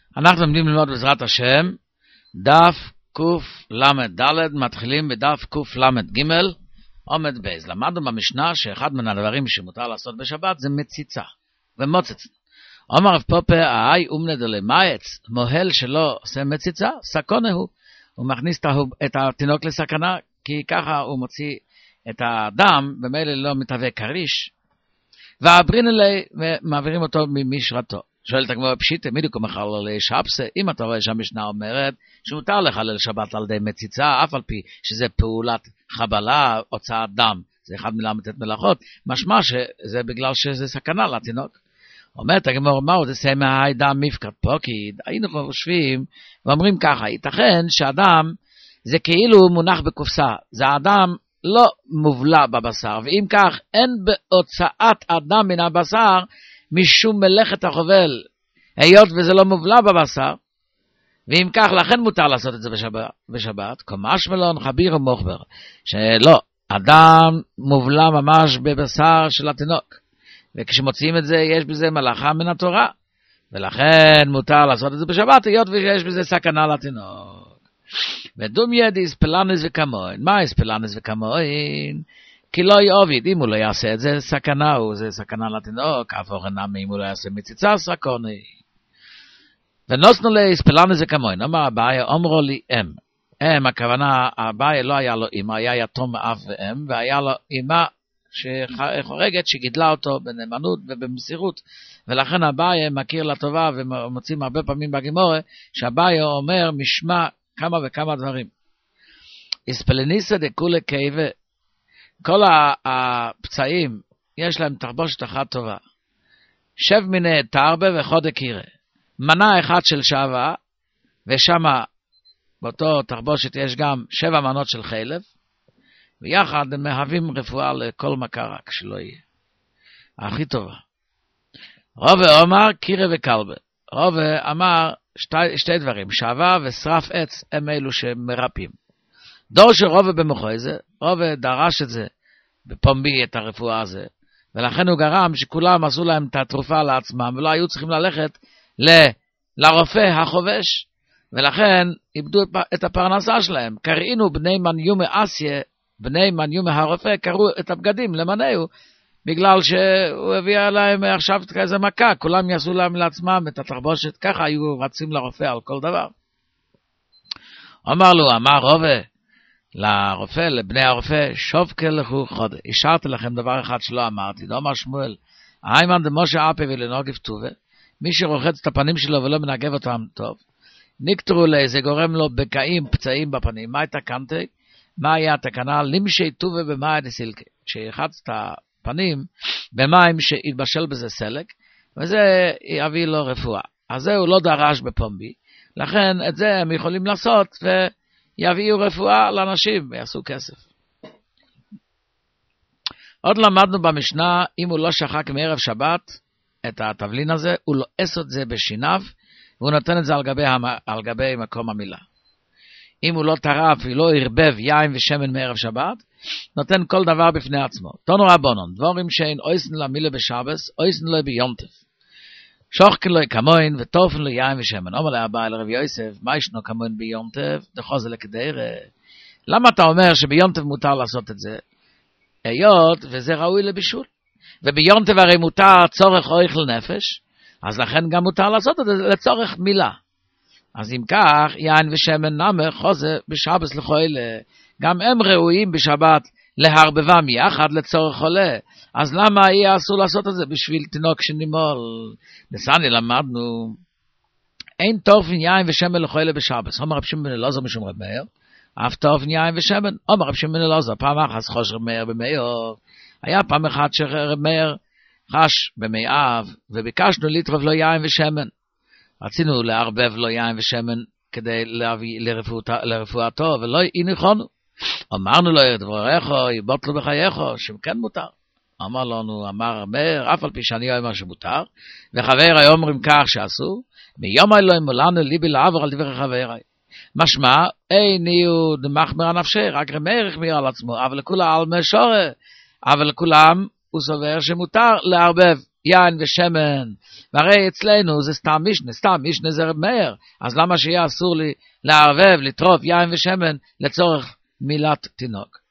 אנחנו לומדים ללמוד בעזרת השם, דף קל"ד, מתחילים בדף קל"ג, עומד בייז. למדנו במשנה שאחד מן הדברים שמותר לעשות בשבת זה מציצה ומוצץ. אומר רב פופה, האי אומנה דלמייץ, מוהל שלא עושה מציצה, סכונה הוא מכניס את התינוק לסכנה, כי ככה הוא מוציא את הדם, במילא לא מתהווה קריש, והברין אלי מעבירים אותו ממשרתו. שואלת הגמרא פשיטא, מידוקו מחלל שבסה, אם אתה רואה שהמשנה אומרת שמותר לחלל שבת על ידי מציצה, אף על פי שזה פעולת חבלה, הוצאת דם, זה אחד מל"ט מלאכות, משמע שזה בגלל שזה סכנה לתינוק. אומרת הגמרא, מהו זה סמא היי דם מפקד פה, כי היינו חושבים ואומרים ככה, ייתכן שאדם זה כאילו מונח בקופסה, זה האדם לא מובלע בבשר, ואם כך אין בהוצאת אדם מן הבשר משום מלאכת החובל, היות וזה לא מובלע בבשר, ואם כך לכן מותר לעשות את זה בשבת, כמש מלון חביר ומוחבר, שלא, אדם מובלע ממש בבשר של התינוק, וכשמוצאים את זה יש בזה מלאכה מן התורה, ולכן מותר לעשות את זה בשבת, היות ויש בזה סכנה לתינוק. ודום ידי ספלנס וכמוין. מה ספלנס וכמוין? כי לא יעביד, אם הוא לא יעשה את זה סכנה, זה סכנה לתינוק, אף אורנם אם הוא לא יעשה מציצה סכוני. ונוסנו לספלנס וכמוין, אמר אביי, אומרו לי אם, הכוונה, אביי לא היה לו אמא, היה יתום מאב ואם, והיה לו אמא שחורגת שגידלה אותו בנאמנות ובמסירות, ולכן אביי מכיר לטובה, ומוצאים הרבה פעמים בגמרא, שאביי אומר משמע כמה וכמה דברים. איספלניסה דקולה קייבה, כל הפצעים יש להם תחבושת אחת טובה. שב מיני תרבה וחודה קירה. מנה אחת של שווה, ושם באותו תחבושת יש גם 7 מנות של חלב, ויחד הם מהווים רפואה לכל מכרה כשלא יהיה. הכי טובה. רובה אמר קירה וקלבה. רובה אמר שתי דברים, שווה ושרף עץ הם אלו שמרפאים. דור של רובה במוחו זה, רובה דרש את זה בפומבי את הרפואה הזה, ולכן הוא גרם שכולם עשו להם את התרופה לעצמם, ולא היו צריכים ללכת לרופא החובש, ולכן איבדו את הפרנסה שלהם. קראינו בני מניומי אסיה, בני מניומי הרופא, קראו את הבגדים למנהו, בגלל שהוא הביא להם עכשיו כזה מכה, כולם יעשו להם לעצמם את התחבושת, ככה היו רצים לרופא על כל דבר. אמר רובה לרופא, לבני הרופא, שובקה לכו חודה, השארתי לכם דבר אחד שלא אמרתי, לא אמר שמואל, היימן דמשה אפי ולנוגף טובה, מי שרוחץ את הפנים שלו ולא מנגב אותם טוב, נקטרו לי, זה גורם לו בקעים, פצעים בפנים, מה התקנתי? מה היה התקנה? לימשי טובה במאי דסילקה, שיחץ את הפנים במים שהתבשל בזה סלק, וזה יביא לו רפואה. אז זה הוא לא דרש בפומבי, לכן את זה הם יכולים לעשות ויביאו רפואה לאנשים ויעשו כסף. עוד למדנו במשנה, אם הוא לא שחק מערב שבת את התבלין הזה, הוא לא עשה את זה בשיניו, והוא נותן את זה על גבי מקום המילה. אם הוא לא טרף ולא הרבב יין ושמן מערב שבת, נותן כל דבר בפני עצמו. תונו רבונון, דבורים שאין אויסן למילה בשבס, אויסן לו ביונטף. שוחקן לו כמוין וטופן לו יין ושמן. אומר לאביי לרב יוסף, מה ישנו כמוין ביונטף? דחוזה לקדרה. למה אתה אומר שביונטף מותר לעשות את זה? היות וזה ראוי לבישול. וביונטף הרי מותר צורך אוכל נפש, אז לכן גם מותר לעשות את זה לצורך מילה. אז אם כך, יין ושמן נמה חוזה בשבס לחוילה, גם הם ראויים בשבת להרבבם יחד לצורך חולה. אז למה יהיה אסור לעשות את זה בשביל תינוק שנימול? נסני למדנו, אין טורפין יין ושמן לחוילה בשבס. אומר רב שמעון בן אלעזר משום רב מאיר, אף טורפין יין ושמן. אומר רב שמעון בן אלעזר, פעם אחת חוש רב מאיר במאיר, היה פעם אחת שרב מאיר חש במאיו, וביקשנו לטרוף לו יין ושמן. רצינו לערבב לו יין ושמן כדי להביא לרפואתו, ולא נכונו. אמרנו לו, דבריך, יבוטלו בחייך, שכן מותר. אמר לנו, אמר מאיר, אף על פי שאני אומר שמותר, וחברי אומרים כך שעשו, מיום אלוהים מולנו ליבי לעבור על דברי חברי. משמע, אין יהיו דמחמר הנפשי, רק מאיר החמיר על עצמו, אבל לכולם על משורה, אבל לכולם הוא סובר שמותר לערבב יין ושמן, והרי אצלנו זה סתם משנה זה רב מאיר, אז למה שיהיה אסור לי לערבב, לטרוף יין ושמן לצורך מילת תינוק?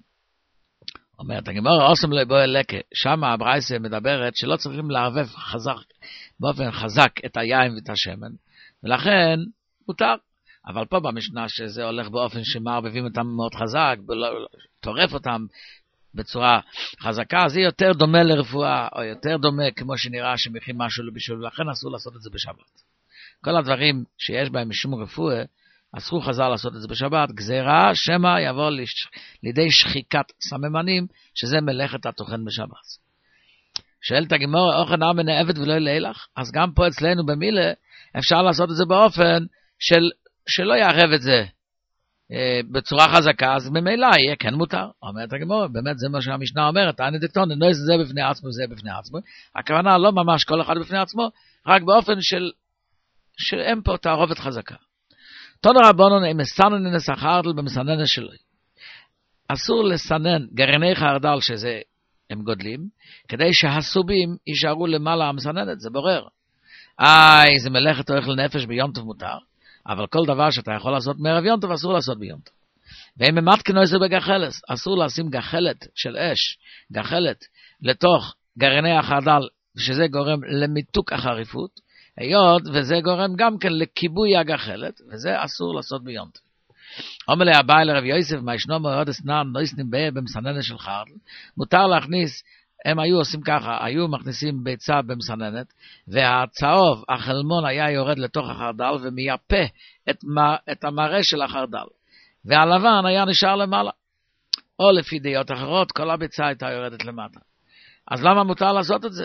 אומרת הגמרא, אוסם לא בועל לקה, שם הברייתא מדברת שלא צריכים לערבב באופן חזק את היין ואת השמן, ולכן מותר. אבל פה במשנה שזה הולך באופן שמערבבים אותם מאוד חזק, טורף אותם בצורה חזקה, זה יותר דומה לרפואה, או יותר דומה כמו שנראה שמכין משהו לבישול, ולכן אסור לעשות את זה בשבת. כל הדברים שיש בהם משום רפואה, אסור חז"ל לעשות את זה בשבת, גזירה שמא יבוא לידי שחיקת סממנים, שזה מלאכת הטוחן בשבת. שואלת הגמרא, אוכל אמן עבד ולא ילך? אז גם פה אצלנו במילה, אפשר לעשות את זה באופן שלא יערב את זה בצורה חזקה, אז ממילא יהיה כן מותר. אומרת הגמרא, באמת זה מה שהמשנה אומרת, אני דקטון, לא זה בפני עצמו, זה בפני עצמו. הכוונה לא ממש כל אחד בפני עצמו, רק באופן שאין פה תערובת חזקה. תודה רבונון, אם מסנן נסח חרדל במסנן שלו. אסור לסנן גרעיני חרדל שזה הם גודלים, כדי שהסובים יישארו למעלה המסננת, זה בורר. זה מלאכת אוכל נפש ביום טוב מותר, אבל כל דבר שאתה יכול לעשות מערב יום טוב, אסור לעשות ביום טוב. ואם ממתקנו זה בגחלת, אסור לשים גחלת של אש, גחלת, לתוך גרעיני החרדל, שזה גורם למיתוק החריפות, היות וזה גורם גם כן לכיבוי הגחלת, וזה אסור לעשות ביום טוב. אומר לי הבא לרב יוסף, מה ישנו מאוד אסנן, נויסנים במסננת של חרדל, מותר להכניס, הם היו עושים ככה, היו מכניסים ביצה במסננת, והצהוב, החלמון היה יורד לתוך החרדל, ומייפה את המראה של החרדל. והלבן היה נשאר למעלה. או לפי דעות אחרות, כל הביצה הייתה יורדת למטה. אז למה מותר לעשות את זה?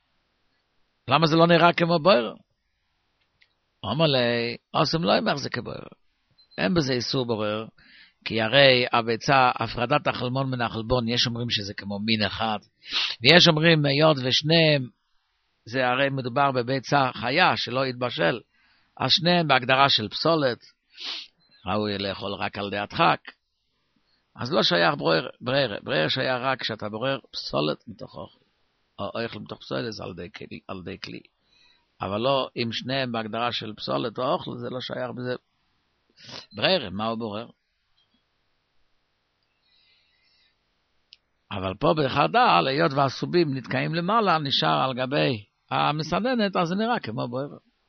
למה זה לא נראה כמו בוער? אומר לי, עושים לא אומר זה כבוער. אין בזה איסור בורר, כי הרי הביצה, הפרדת החלמון מן החלבון, יש אומרים שזה כמו מין אחד, ויש אומרים היות ושניהם, זה הרי מדובר בביצה חיה שלא יתבשל, אז שניהם בהגדרה של פסולת, ראוי לאכול רק על דעת חק, אז לא שייך ברר שייך רק כשאתה ברר פסולת מתוך אוכל, או אוכל מתוך פסולת זה על די כלי, אבל לא אם שניהם בהגדרה של פסולת או אוכל, זה לא שייך בזה, ברר, מה הוא בורר? אבל פה בחרדל, היות והסובים נתקעים למעלה, נשאר על גבי המסננת, אז זה נראה כמו בוער.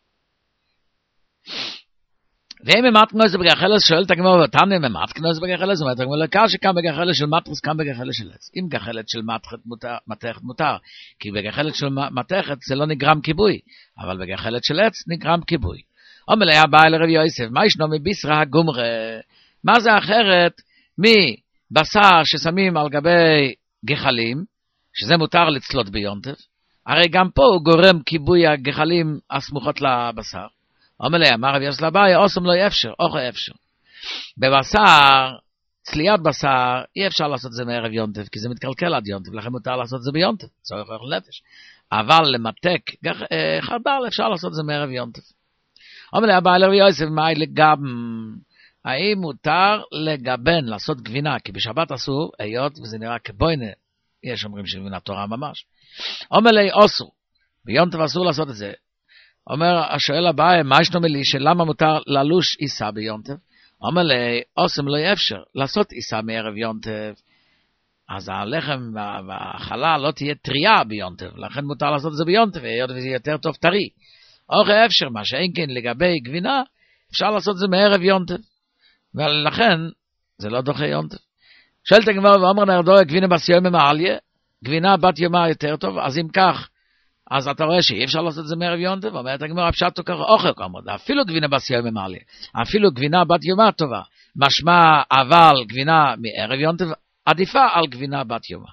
ואם ממתקנו זה בגחלת, שואלת הגמרא ותניא, ממתקנו זה בגחלת, זאת אומרת, הגמרא לקר שכאן בגחלת של מטרס, כאן בגחלת של עץ. אם גחלת של מתכת מותר, כי בגחלת של מתכת זה לא נגרם כיבוי, אבל בגחלת של עץ נגרם כיבוי. אומר לי הבא לרב יוסף, מה ישנו מביסרא הגומרא? מה זה אחרת מבשר ששמים על גבי גחלים, שזה מותר לצלות ביונטף, הרי גם פה הוא גורם כיבוי הגחלים הסמוכות לבשר. אומר לי, אמר רב יוסף אביי, אוסם לא אפשר, אוכל אפשר. בבשר, צליית בשר, אי אפשר לעשות זה מערב יונטף, כי זה מתקלקל עד יונטף, לכן מותר לעשות זה ביונטף, צורך אוכל נפש. אבל למתק חרדל אפשר לעשות זה מערב יונטף. אומר לי, הבא לרב יוסף, מה לגבן? האם מותר לגבן, לעשות גבינה, כי בשבת אסור, היות וזה נראה כבוינה, יש אומרים שגבינה תורה ממש. אומר לי, אסור, ביונטף אסור לעשות את זה. אומר, השואל הבא, מה ישנו מלי, שלמה מותר ללוש עיסה ביונטף? אומר לי, אוסם לא אפשר, לעשות עיסה מערב יונטף, אז הלחם והחלה לא תהיה טריה ביונטף, לכן מותר לעשות את זה ביונטף, היות וזה יותר טוב טרי. אוכל אפשר, מה שאין כן לגבי גבינה, אפשר לעשות את זה מערב יונטף, ולכן זה לא דוחה יונטף. שואלת הגמרא ואומר נרדו, גבינה בסיומה מעליה, גבינה בת יומה יותר טוב, אז אם כך, אז אתה רואה שאי אפשר לעשות את זה מערב יונטף, אומרת הגמרא פשטו ככה אוכל כמוד, אפילו גבינה בסיומה מעליה, אפילו גבינה בת יומה טובה, משמע אבל גבינה מערב יונטף, עדיפה על גבינה בת יומה.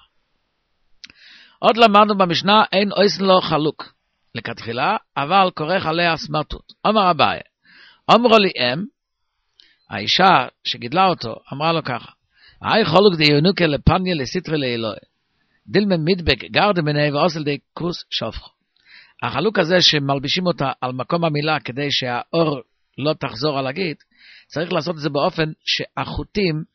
עוד למדנו במשנה, אין אויסן לו חלוק, לכתחילה, אבל כורך עליה סמרטוט. אומר אביי, אמרו לי האישה שגידלה אותו, אמרה לו ככה, היי חולוק די ינוקה לפניה לסטרי לאלוהי, דילמה מדבק גרד מני ועוסל די כוס שופך. החלוק הזה שמלבישים אותה על מקום המילה כדי שהאור לא תחזור על הגיד, צריך לעשות את זה באופן שהחוטים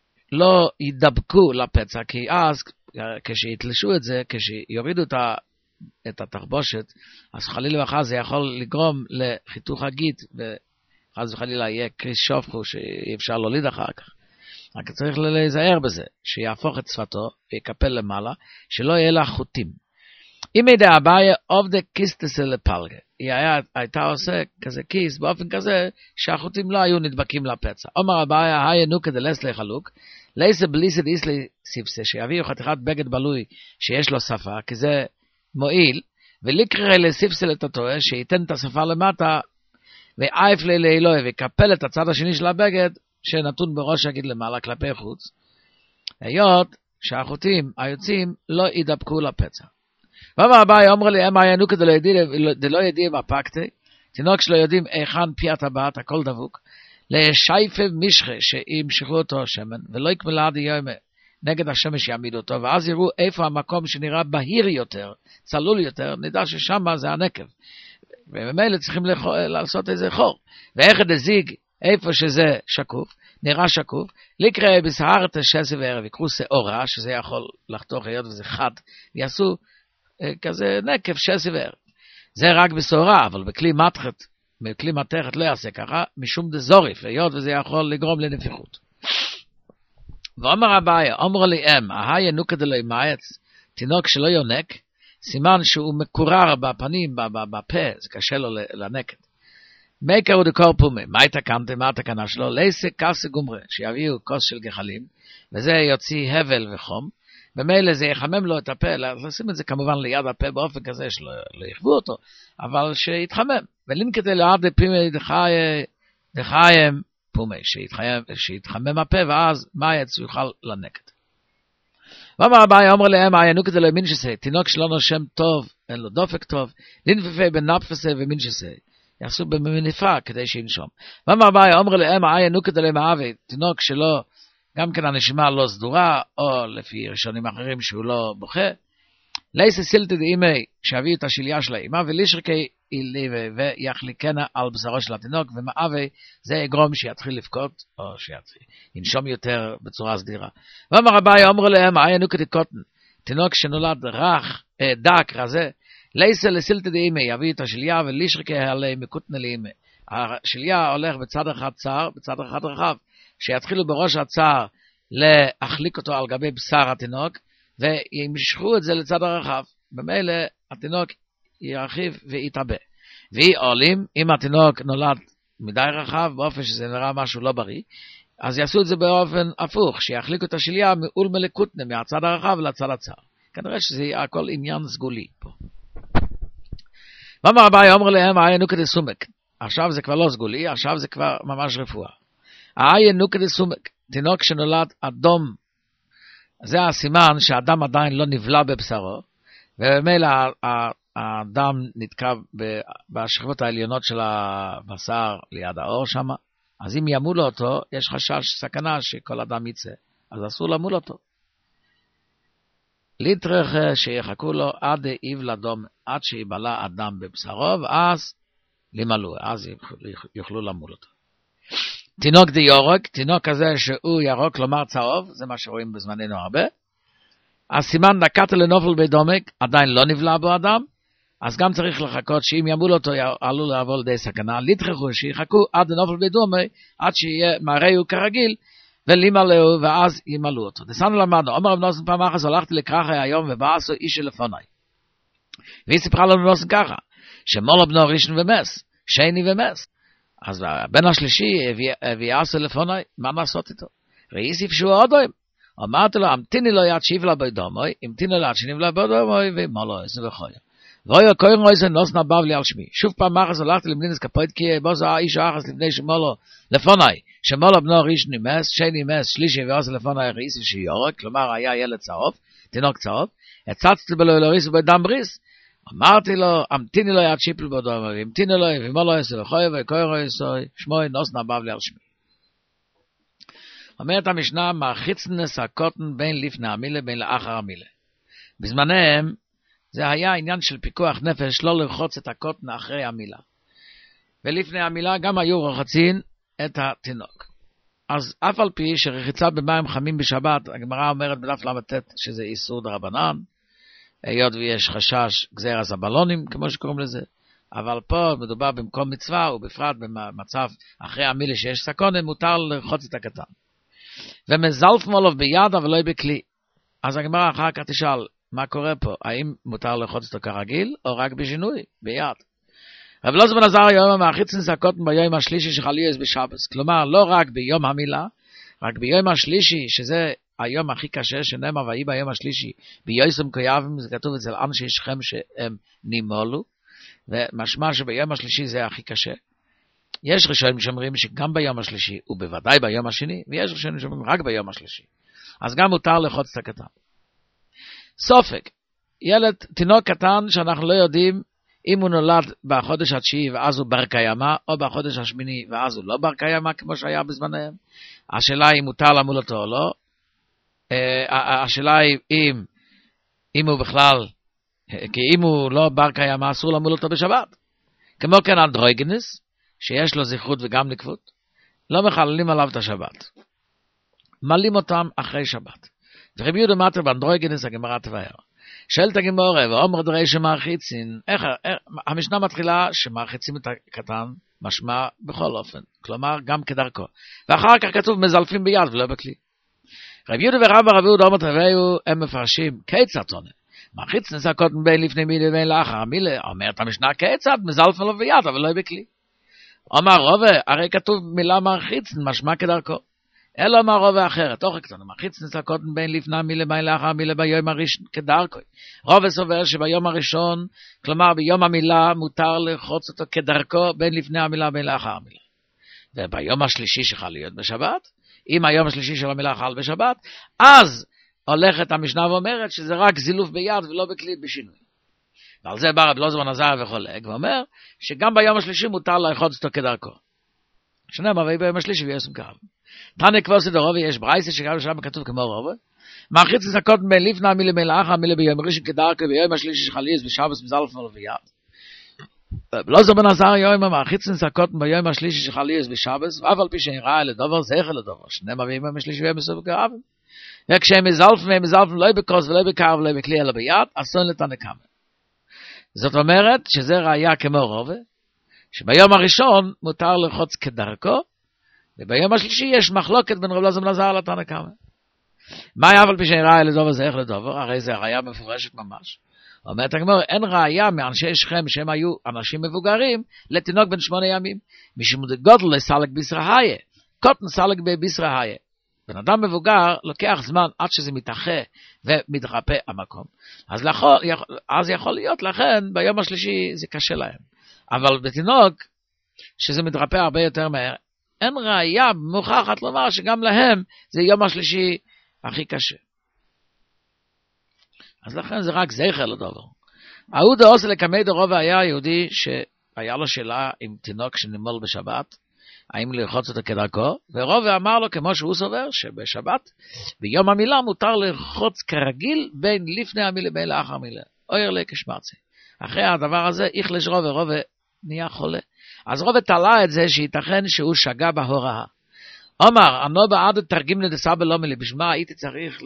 לא ידבקו לפצע, כי אז כשיתלשו את זה, כשיורידו את את התחבושת, אז חלילה וחס זה יכול לגרום לחיתוך הגית, וחס וחלילה יהיה קריס שופכו שאי אפשר להוליד אחר כך. רק צריך להיזהר בזה, שיהפוך את שפתו ויקפל למעלה, שלא יהיה לה חוטים. אם ידע הבעיה עובדה קיסטסה לפלגה, היא הייתה עושה כזה כיס באופן כזה שהחוטים לא היו נדבקים לפצע. אומר הבעיה, היה נוקה דלסלי חלוק, לייסה בליסה דיסלי סיפסה, שיביאו חתיכת בגד בלוי שיש לו שפה, כי זה מועיל, ולקרא לסיפסה לתתוה, שייתן את השפה למטה, ועייף לאלוהי, ויקפל את הצד השני של הבגד, שנתון בראש הגיד למעלה כלפי חוץ, היות שהחוטים היוצאים לא ידבקו לפצע. ואמר הבאי, אומר לי, אמא ינוקה דלא ידיע בפקטי, תינוק שלא יודעים איכן פי הטבעת, הכל דבוק, לשייפה משחה שימשכו אותו שמן, ולא יקמלה עד יום נגד השמש יעמיד אותו, ואז יראו איפה המקום שנראה בהיר יותר, צלול יותר, נדע ששם זה הנקב. וממילא צריכים לעשות איזה חור. ואיך דזיג, איפה שזה שקוף, נראה שקוף, לקרא בסהרת שסי וערב, יקחו שעורה, שזה יכול לחתוך היות וזה חד, ויעשו כזה נקב שסי וערב. זה רק בסעורה, אבל בכלי מתכת לא יעשה ככה, משום דזוריף, היות וזה יכול לגרום לנפיחות. ואומר הבעיה, אומר לי ההי ינוקה דלוי מעץ, תינוק שלא יונק, סימן שהוא מקורר בפנים, בפה, זה קשה לו לנקת. מייקר הוא דקור פומי, מה התקנתם, מה התקנה שלו? לייסה קסה גומרה, שיביאו כוס של גחלים, וזה יוציא הבל וחום, במילא זה יחמם לו את הפה, לשים את זה כמובן ליד הפה באופן כזה שלא יחבו אותו, אבל שיתחמם. ולינקטה לעד פימי דחיים פומי, שיתחמם הפה, ואז מה יצא יוכל לנקת. ואמר הבאי, אומר להם, ינוקת אלוהי מינשסי, תינוק שלא נושם טוב, אין לו דופק טוב, לנפפי בנפסי ומינשסי, יעשו במניפה כדי שינשום. ואמר הבאי, אומר להם, ינוקת אלוהי מאבי, תינוק שלא, גם כן הנשימה לא סדורה, או לפי ראשונים אחרים שהוא לא בוכה, לייסה סילתא דאימי, שיביאו את השליה של האמא, ולישרקי אילי ויחליקנה על בשרו של התינוק, ומאבי זה יגרום שיתחיל לבכות, או שינשום יותר בצורה סדירה. ואמר הבאי, אומר להם, ינוקת קוטן, תינוק שנולד רך, דק, רזה, לייסה לסילתא דאימי, יביא את השליה, ולישרקי עלי מקוטנה לאימי. השליה הולך בצד אחד צר, בצד אחד רחב, שיתחילו בראש הצער להחליק אותו על גבי בשר התינוק, וימשכו את זה לצד הרחב. במילא התינוק ירחיב ויתאבא. והיא עולים, אם התינוק נולד מדי רחב, באופן שזה נראה משהו לא בריא, אז יעשו את זה באופן הפוך, שיחליקו את השליה מעול מלקוטנה, מהצד הרחב לצד הצער. כנראה שזה יהיה הכל עניין סגולי פה. ואמר הבאי, אומר להם, ינוקה דסומק. עכשיו זה כבר לא סגולי, עכשיו זה כבר ממש רפואה. ינוקה דסומק, תינוק שנולד אדום, זה הסימן שהאדם עדיין לא נבלע בבשרו, ובמילא האדם נתקע בשכבות העליונות של הבשר ליד האור שם, אז אם ימולו אותו, יש חשש סכנה שכל אדם יצא, אז אסור למול אותו. ליטרח שיחכו לו עד איב לדום, עד שיבלע אדם בבשרו, ואז למלוא, אז יוכלו למול אותו. תינוק די יורק, תינוק כזה שהוא ירוק, כלומר צהוב, זה מה שרואים בזמננו הרבה. הסימן דקת לנופל בדומק, עדיין לא נבלע בו אדם, אז גם צריך לחכות שאם ימול אותו עלול לעבור לידי סכנה, לתחכו שיחכו עד לנופל בדומק, עד שיהיה מראהו כרגיל, ולימלאו, ואז ימלאו אותו. דסנו למדנו, אומר רב נוסן פעם אחת, הלכתי לקרחה היום ובאסו איש לפניי. והיא סיפרה לנו נוסן ככה, שמולו בנו ראשון ומס, שני ומס. אז הבן השלישי הביאסו לפניי, מה לעשות איתו? ראיסיף שהוא עודוים. אמרתי לו, אמתיני לו יד שיבלה בידומוי, אמתיני לו יד שנבלה בידומוי, ומולו איזה וחויה. ואויה קוין רויזה נוס נבב לי על שמי. שוב פעם אחת הלכתי למדינס כפוית, כי בו זה האיש האחס לפני שמולו לפניי, שמולו בנו ראשון מס, שני מס, שלישי ואוסו לפניי ראיסיף שיורק, כלומר היה ילד צהוב, תינוק צהוב, הצצתי בלו לריסו בדם בריס, אמרתי לו, אמתיני לו יד שיפל בידומוי, אמתיני לו ומולו איזה וחויה, וקוין רויזה שמוי נוס נבב לי על שמי. אומרת המשנה, מהחיצנס הקוטן בין לפני המילה, בין לאחר המילה. בזמניהם, זה היה עניין של פיקוח נפש, לא לרחוץ את הקוטן אחרי המילה. ולפני המילה גם היו רוחצים את התינוק. אז אף על פי שרחיצה במים חמים בשבת, הגמרא אומרת בדף ל"ט שזה איסור דרבנן, היות ויש חשש גזירת הבלונים, כמו שקוראים לזה, אבל פה מדובר במקום מצווה, ובפרט במצב אחרי המילה שיש סכונה, מותר לרחוץ את הקטן. ומזלפים עליו ביד, אבל לא בכלי. אז הגמרא אחר כך תשאל, מה קורה פה? האם מותר לרחוץ אותו כרגיל, או רק בשינוי, ביד? רב אלעזר בן עזריה יום המאחיצין סקוטן ביום השלישי שחליוס בשבס. כלומר, לא רק ביום המילה, רק ביום השלישי, שזה היום הכי קשה, שנאמר ויהי ביום השלישי, ביוסם קויבים, זה כתוב אצל אנשי שכם שהם נימולו, ומשמע שביום השלישי זה הכי קשה. יש ראשונים שאומרים שגם ביום השלישי, ובוודאי ביום השני, ויש ראשונים שאומרים רק ביום השלישי. אז גם מותר לחוץ את הקטן. סופק, ילד, תינוק קטן שאנחנו לא יודעים אם הוא נולד בחודש התשיעי ואז הוא בר קיימא, או בחודש השמיני ואז הוא לא בר קיימא, כמו שהיה בזמנם. השאלה היא מותר למול אותו או לא. השאלה היא אם הוא בכלל, כי אם הוא לא בר קיימא, אסור למול אותו בשבת. כמו כן אנדרוגינוס, שיש לו זכרות וגם נקבות, לא מחללים עליו את השבת. מלאים אותם אחרי שבת. ורבי יהודה מטר באנדרוגינוס הגמרא תבאר. שואלת הגמרא, ואומר דרי שמרחיצין, המשנה מתחילה שמרחיצים את הקטן, משמע בכל אופן, כלומר גם כדרכו. ואחר כך כתוב מזלפים ביד ולא בכלי. רבי יהודה ורבא רבי יהודה אומרת רביהו, הם מפרשים כיצד תונה. מרחיצין את הקטן בין לפני מילה ובין לאחר המילה, אומרת המשנה כיצד, מזלפים לו ביד אבל לא בכלי. אומר רובה, הרי כתוב מילה מרחיצין, משמע כדרכו. אלא מה רובה אחרת, תוך קטן, מרחיצין את הקטן בין לפני מילה ובין לאחר מילה ביום הראשון כדרכו. רובה סובר שביום הראשון, כלומר ביום המילה, מותר לרחוץ אותו כדרכו בין לפני המילה ובין לאחר המילה. וביום השלישי שחל להיות בשבת, אם היום השלישי של המילה חל בשבת, אז הולכת המשנה ואומרת שזה רק זילוף ביד ולא בכלי בשינוי. ועל זה בא רב אלעזר בן עזריה וחולק, ואומר שגם ביום השלישי מותר לרחוץ אותו כדרכו. שנאמר ויהי ביום השלישי ויוסם קרב. תנא כבוסי דרובי, יש ברייסה שגם שם כתוב כמו רובה, מרחיץ את הקטן בין לפני המילה בין לאחר המילה ביום ראשון כדרכו, ביום השלישי שחליס בשבס מזלפים עליו ביד. רב אלעזר בן עזריה יום מרחיץ את הקטן ביום השלישי שחליס בשבס, ואף על פי שנראה לדובר זכר לדובר, שנאמר ויהי ביום השלישי ויוסם קרב. וכשהם מזלפים לא בכוס ולא בקרב ולא בכלי אלא ביד, אסון לתנא קמא. זאת אומרת שזה ראיה כמו רובה, שביום הראשון מותר לרחוץ כדרכו, וביום השלישי יש מחלוקת בין רב אלעזר בן עזריה לתנא קמא. מה היה אבל פי שנראה לדובר זה איך לדובר? הרי זה ראיה מפורשת ממש. אומרת הגמרא, אין ראיה מאנשי שכם שהם היו אנשים מבוגרים לתינוק בן 8 ימים. משום דגודל לסלק בישרהיה, קוטן סלק בבישרהיה. בן אדם מבוגר לוקח זמן עד שזה מתאחה ומתרפא המקום. אז יכול להיות לכן ביום השלישי זה קשה להם. אבל בתינוק שזה מתרפא הרבה יותר מהר, אין ראיה מוכחת לומר שגם להם זה יום השלישי הכי קשה. אז לכן זה רק זכר לדובר. אהודה עושה לקמי דרוב היה יהודי שהיה לו שאלה עם תינוק שנימול בשבת, האם לרחוץ אותו כדרכו, ורובע אמר לו כמו שהוא סובר שבשבת ביום המילה מותר לרחוץ כרגיל בין לפני המילה בין לאחר המילה. אויר לקשמרצי. אחרי הדבר הזה איכלש רובע נהיה חולה. אז רובע תלה את זה שייתכן שהוא שגה בהוראה. אומר, אנו בעד תרגימנה דסבא לא מלי, בשביל מה הייתי צריך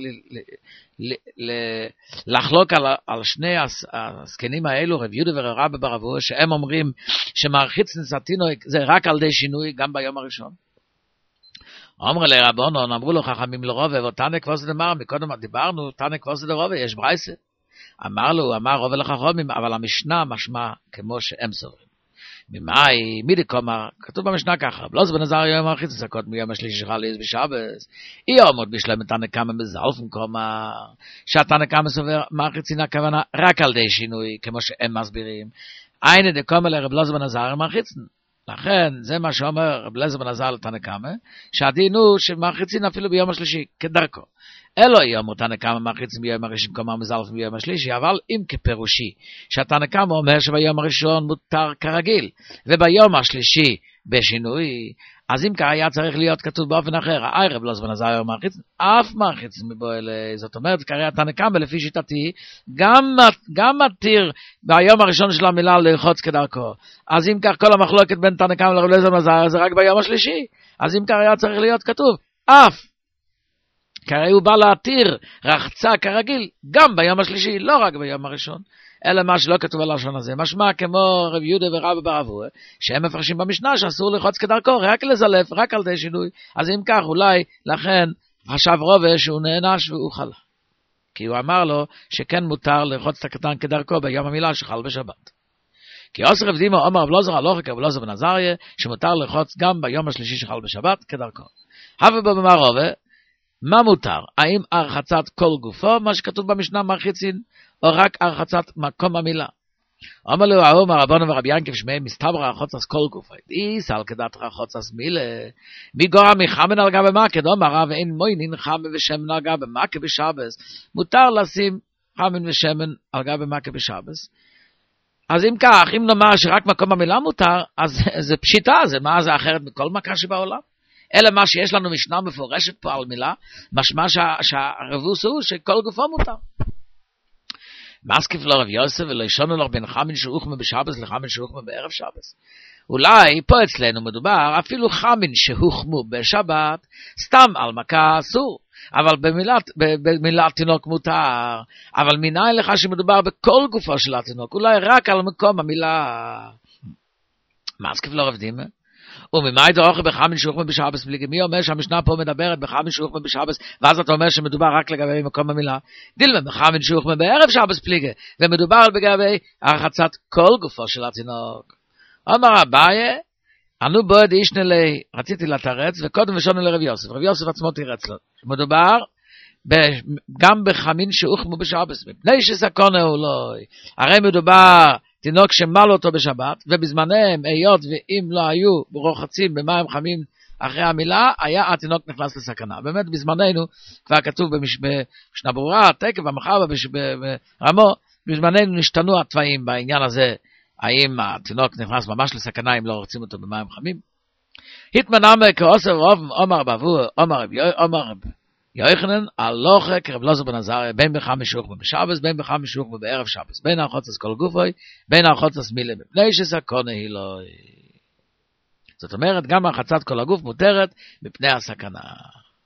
לחלוק על שני הזקנים האלו, רב יהודה ורבא בר אבוה, שהם אומרים שמרחיץ נסתינו זה רק על די שינוי גם ביום הראשון. אומר לרבונון, אמרו לו חכמים לרובע, ותנא כבוסי דמר, מקודם דיברנו, תנא כבוסי דרובע, יש ברייסה. אמר רובע לחכמים, אבל המשנה משמע כמו שהם סוברים. ממאי, מידי קומר, כתוב במשנה ככה, בלוז בן עזריה יום מרחיץ את הקטן מיום השלישי שחליס בשבס, אי עומד בשלם תנא קמא מזלפים קומר, שהתנא קמא סובר מרחיצין הכוונה רק על די שינוי, כמו שהם מסבירים, עיני דקומר לרב אלעזר בן עזריה מרחיצין. לכן, זה מה שאומר רב אלעזר בן עזריה לתנא קמא, שהדין הוא שמרחיצין אפילו ביום השלישי, כדרכו. אלו יום תנא קמא מרחיצין ביום הראשון קומר מזלפים ביום השלישי, אבל אם כפירושי, שהתנא קמא אומר שביום הראשון מותר כרגיל, וביום השלישי בשינוי, אז אם כך היה צריך להיות כתוב באופן אחר, רב אלעזר בן עזריה מרחיצין, אף מרחיצין מבועל, זאת אומרת, קרא התנא קמא לפי שיטתי, גם מתיר ביום הראשון של המילה לרחוץ כדרכו. אז אם כך כל המחלוקת בין תנא קמא לרב אלעזר בן עזריה זה רק ביום השלישי, אז אם כך היה צריך להיות כתוב, אף כי הרי הוא בא להתיר רחצה כרגיל, גם ביום השלישי, לא רק ביום הראשון, אלא מה שלא כתוב על הלשון הזה, משמע כמו רב יהודה ורב בר אבוה, שהם מפרשים במשנה שאסור לרחוץ כדרכו, רק לזלף, רק על ידי שינוי, אז אם כך אולי לכן חשב רובה שהוא נענש והוא חלה. כי הוא אמר לו שכן מותר לרחוץ את הקטן כדרכו ביום המילה שחל בשבת. כי עושה רב דימה אומר רב אלעזר הלכה כרב אלעזר בן עזריה, שמותר לרחוץ גם ביום השלישי שחל בשבת כדרכו. הווה במאמר רובה, מה מותר? האם הרחצת כל גופו, מה שכתוב במשנה מרחיצין, או רק הרחצת מקום המילה? אומר לו האומר רבנו ורבי ינקב שמהם מסתבר רחוצס כל גופו. איסל כדת רחוצס מילה. מי גורם מחמן על גבי מקד? אומר רב אין מוינין חמן ושמן על גבי מקד בשבס. מותר לשים חמן ושמן על גבי מקד בשבס. אז אם כך, אם נאמר שרק מקום המילה מותר, אז זה פשיטה, זה מה זה אחרת מכל מכה שבעולם? אלא מה שיש לנו משנה מפורשת פה על מילה, משמע שהרבוס הוא שכל גופו מותר. מסקיף לו רב יוסף ולא ישונו לו בין חמין שהוחמה בשבס לחמין שהוחמה בערב שבס. אולי פה אצלנו מדובר אפילו חמין שהוחמו בשבת, סתם על מכה אסור, אבל במילת תינוק מותר, אבל מנין לך שמדובר בכל גופו של התינוק, אולי רק על מקום המילה. מסקיף לו רב דימה. וממה ידעוך בחמין שהוחמה בשבס פליגי? מי אומר שהמשנה פה מדברת בחמין שהוחמה בשבס, ואז אתה אומר שמדובר רק לגבי מקום המילה? דילמה בחמין שהוחמה בערב שבס פליגי, ומדובר לגבי הרחצת כל גופו של התינוק. אומר אביי, אנו בועד אישנה לי, רציתי לתרץ, וקודם ושונו לרב יוסף, רב יוסף עצמו תירץ לו, שמדובר גם בחמין שהוחמה בשבס, מפני שסקונה הוא לא, הרי מדובר תינוק שמל אותו בשבת, ובזמנם, היות ואם לא היו רוחצים במים חמים אחרי המילה, היה התינוק נכנס לסכנה. באמת בזמננו, כבר כתוב במשנה ברורה, תקף, המחבה, ברמו, בזמננו נשתנו התוואים בעניין הזה, האם התינוק נכנס ממש לסכנה אם לא רוחצים אותו במים חמים. התמנם כאוסר רוב, אומר בבוא, אומר יוחנן, הלוכה כרב אלעזר בן עזריה, בין בחמין שהוחמה בשבס, בין בחמין שהוחמה בערב שבס, בין הרחוצס כל גופוי, בין הרחוצס מילה, מפני שסכונה היא לא. זאת אומרת, גם הרחצת כל הגוף מותרת מפני הסכנה.